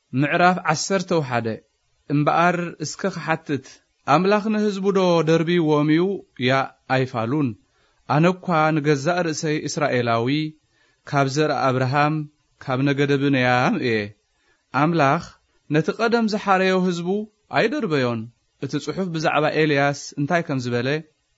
ምዕራፍ 11 እምበአር እስከ ኸሓትት አምላኽነ ህዝቡ ዶ ደርቢ ወሚው ያ አይፋሉን አነኳ ንገዛእ ርእሰይ እስራኤላዊ ካብ ዘርአ አብርሃም ካብ ነገደ ብንያም አምላኽ ነቲ ቀደም ዝሓረዮ ህዝቡ አይደርበዮን እቲ ጽሑፍ ብዛዕባ ኤልያስ እንታይ ከም ዝበለ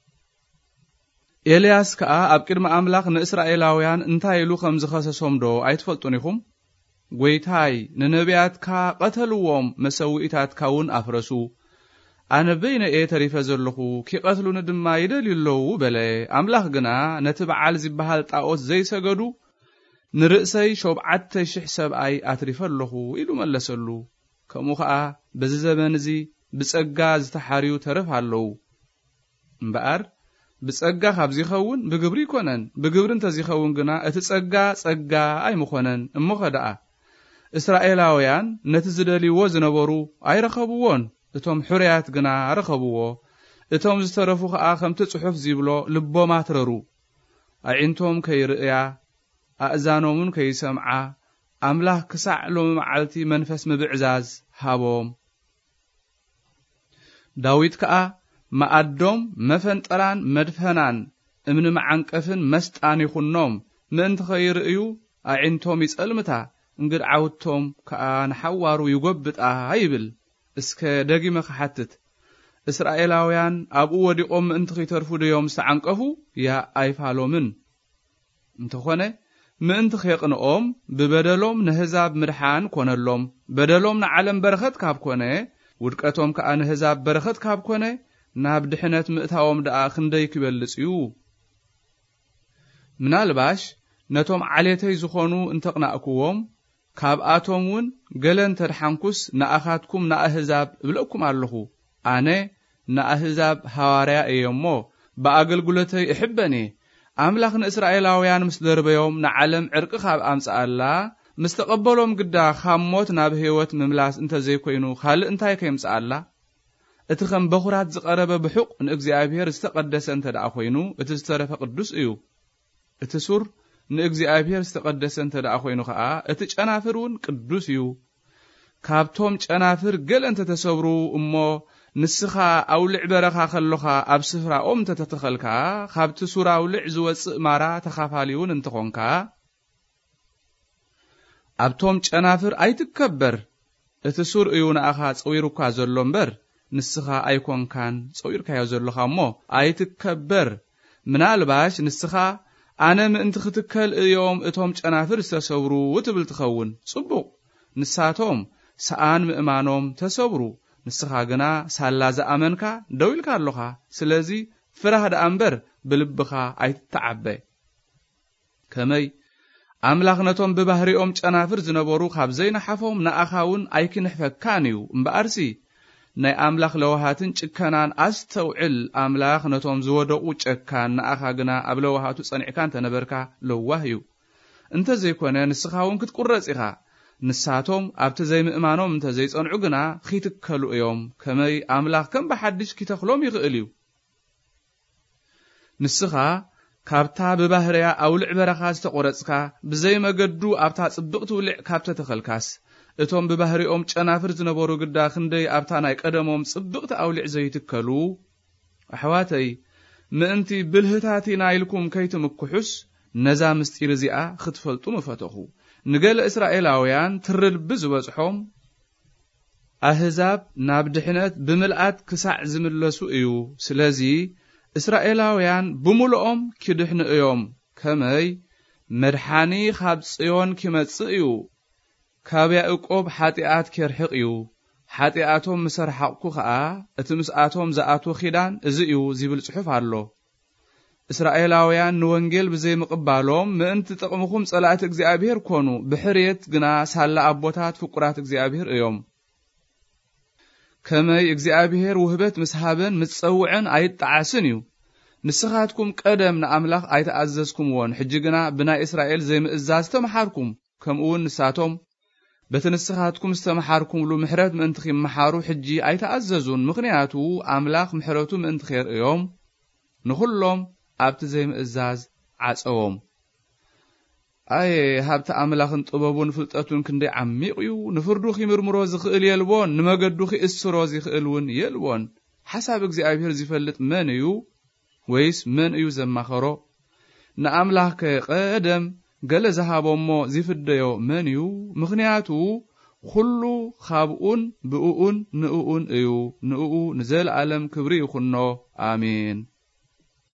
ኤልያስ ከኣ ኣብ ቅድመ አምላኽ ንእስራኤላውያን እንታይ ኢሉ ከም ዝኸሰሶም ዶ ኣይትፈልጡን ኢኹም ጎይታይ ንነቢያትካ ቀተልዎም መሰዊኢታትካ እውን ኣፍረሱ ኣነ በይነ ተሪፈ ዘለኹ ኪቀትሉን ድማ ይደልዩለዉ በለ አምላኽ ግና ነቲ በዓል ዝበሃል ጣዖት ዘይሰገዱ ንርእሰይ 7,000 ሰብኣይ ኣትሪፈለኹ ኢሉ መለሰሉ ከምኡ ከዓ በዚ ዘመን እዚ ብጸጋ ዝተሓርዩ ተረፍ ኣለዉ እምበኣር ብጸጋ ካብ ዝኸውን ብግብሪ ይኮነን ብግብሪ እንተዝኸውን ግና እቲ ጸጋ ኣይምኾነን እሞ ኸደኣ እስራኤላውያን ነቲ ዝደልይዎ ዝነበሩ ኣይረኸብዎን እቶም ሕርያት ግና ረኸብዎ እቶም ዝተረፉ ከዓ ከምቲ ጽሑፍ ዝብሎ ልቦም ኣትረሩ ኣዒንቶም ከይርእያ ኣእዛኖምን ከይሰምዓ አምላኽ ክሳዕ ሎሚ መዓልቲ መንፈስ ምብዕዛዝ ሃቦም ዳዊት ከዓ ማኣዶም መፈንጠራን መድፈናን እምኒ መዓንቀፍን መስጣን ይኹኖም ምእንቲ ኸይርእዩ ኣዒንቶም ይጸልምታ እንግድ ዓውቶም ከዓ ንሓዋሩ ይጐብጣ ይብል እስከ ደጊመ ኸሓትት እስራኤላውያን ኣብኡ ወዲቖም ምእንቲ ኺተርፉ ድዮም ዝተዓንቀፉ ያ ኣይፋሎምን እንተኾነ ምእንቲ ኸይቕንኦም ብበደሎም ንህዛብ ምድሓን ኮነሎም በደሎም ንዓለም በረኸት ካብ ኮነ ውድቀቶም ከዓ ንህዛብ በረኸት ካብ ኮነ ናብ ድሕነት ምእታዎም ደኣ ክንደይ ክበልጽ እዩ ምናልባሽ ነቶም ዓሌተይ ዝኾኑ እንተቕናእክዎም ካብኣቶም እውን ገለ እንተድሓንኩስ ንኣኻትኩም ንኣህዛብ እብለኩም ኣለኹ ኣነ ንኣህዛብ ሃዋርያ እየሞ ብኣገልግሎተይ እሕበኒ አምላኽ ንእስራኤላውያን ምስ ደርበዮም ንዓለም ዕርቂ ካብ ኣምጽኣላ ምስ ተቐበሎም ግዳ ካብ ሞት ናብ ህይወት ምምላስ እንተዘይኮይኑ ካልእ እንታይ ከይምጽኣላ እቲ ከም በኹራት ዝቐረበ ብሑቕ ንእግዚአብሔር ዝተቐደሰ እንተ ደኣ ኮይኑ እቲ ዝተረፈ ቅዱስ እዩ እቲ ሱር ንእግዚአብሔር ዝተቐደሰ እንተ ደኣ ኮይኑ ከዓ እቲ ጨናፍር እውን ቅዱስ እዩ ካብቶም ጨናፍር ገለ እንተ ተሰብሩ እሞ ንስኻ ኣውልዕ በረኻ ኸለኻ ኣብ ስፍራኦም እንተተተኸልካ ካብቲ ሱር ኣውልዕ ዝወፅእ ማራ ተኻፋሊውን እንትኾንካ ኣብቶም ጨናፍር ኣይትከበር እቲ ሱር እዩ ንኣኻ ፀዊሩካ ዘሎ እምበር ንስኻ ኣይኮንካን ፀዊርካዮ ዘለኻ እሞ ኣይትከበር ምናልባሽ ንስኻ ኣነ ምእንቲ ክትከል እዮም እቶም ጨናፍር ዝተሰብሩ ትብል ትኸውን ጽቡቕ ንሳቶም ሰኣን ምእማኖም ተሰብሩ ንስኻ ግና ሳላ ዝኣመንካ ደው ኢልካ ኣለኻ ስለዚ ፍራህ ደኣ እምበር ብልብኻ ኣይትተዓበ ከመይ አምላኽ ነቶም ብባህሪኦም ጨናፍር ዝነበሩ ካብ ዘይነሓፎም ንኣኻውን ኣይክንሕፈካን እዩ እምበኣርሲ ናይ አምላኽ ለዋሃትን ጭከናን ኣስተውዕል አምላኽ ነቶም ዝወደቁ ጨካን ንኣኻ ግና ኣብ ለዋሃቱ ጸኒዕካ እንተነበርካ ለዋህ እዩ እንተ ዘይኮነ ንስኻውን ክትቁረጽ ኢኻ ንሳቶም ኣብቲ ዘይምእማኖም እንተ ዘይጸንዑ ግና ኺትከሉ እዮም ከመይ አምላኽ ከም ብሓድሽ ኪተኽሎም ይኽእል እዩ ንስኻ ካብታ ብባህርያ ኣውልዕ በረኻ ዝተቆረጽካ ብዘይመገዱ ኣብታ ጽብቕቲ ውልዕ ካብተ ተኸልካስ እቶም ብባህሪኦም ጨናፍር ዝነበሩ ግዳ ክንደይ ኣብታ ናይ ቀደሞም ጽብቕቲ ኣውልዕ ዘይትከሉ ኣሕዋተይ ምእንቲ ብልህታት ኢና ኢልኩም ከይትምክሑስ ነዛ ምስጢር እዚኣ ክትፈልጡ ምፈተኹ ንገለ እስራኤላውያን ትርልቢ ዝበጽሖም ኣህዛብ ናብ ድሕነት ብምልኣት ክሳዕ ዝምለሱ እዩ ስለዚ እስራኤላውያን ብምልኦም ክድሕኑ እዮም ከመይ መድሓኒ ካብ ጽዮን ክመጽእ እዩ ካብ ያዕቆብ ሓጢአት ክርሕቕ እዩ ሓጢአቶም ምሰርሓቕኩ ከዓ እቲ ምስኣቶም ዝኣትዎ ኺዳን እዚ እዩ ዝብል ጽሑፍ ኣሎ እስራኤላውያን ንወንጌል ብዘይምቕባሎም ምእንቲ ጥቕምኹም ጸላእቲ እግዚአብሔር ኮኑ ብሕርየት ግና ሳላ ኣቦታት ፍቁራት እግዚአብሔር እዮም ከመይ እግዚአብሔር ውህበት ምስሃበን ምጸውዕን ኣይጣዓስን እዩ ንስኻትኩም ቀደም ንኣምላኽ ኣይተኣዘዝኩምዎን ሕጂ ግና ብናይ እስራኤል ዘይምእዛዝ ተመሓርኩም ከምኡውን ንሳቶም በቲ ንስኻትኩም ዝተመሓርኩምሉ ምሕረት ምእንቲ ኺመሓሩ ሕጂ ኣይተኣዘዙን ምኽንያቱ ኣምላኽ ምሕረቱ ምእንቲ ኸርእዮም ንኹሎም ኣብቲ ዘይምእዛዝ ዓፀዎም ኣየ ሃብቲ ኣምላኽን ጥበቡን ፍልጠቱን ክንደይ ዓሚቕ እዩ። ንፍርዱ ኺምርምሮ ዝኽእል የልቦን፣ ንመገዱ ኺእስሮ ዝኽእል እውን የልቦን። ሓሳብ እግዚኣብሔር ዝፈልጥ መን እዩ? ወይስ መን እዩ ዘማኸሮ? ንኣምላኽ ቀደም ገለ ዝሃቦሞ ዝፍደዮ መን እዩ? ምኽንያቱ ኩሉ ካብኡን ብኡኡን ንኡኡን እዩ። ንኡኡ ንዘለዓለም ክብሪ ይኹኖ። ኣሜን።